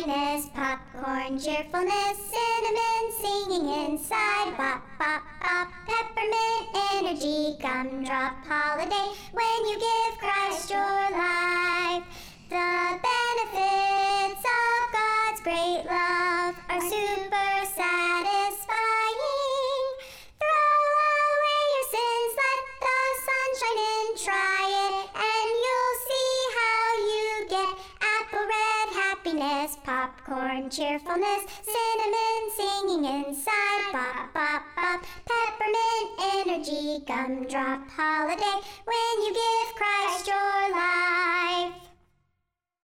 happiness, popcorn, cheerfulness, cinnamon singing inside. Bop, bop, bop, peppermint energy, gumdrop holiday. When you give Christ your life, the benefits of God's great love are super satisfying. Throw away your sins, let the sunshine in, try it, and you'll see how you get apple red happiness, popcorn cheerfulness, cinnamon singing inside. Bop, bop, bop, peppermint energy, gumdrop holiday. When you give Christ your life.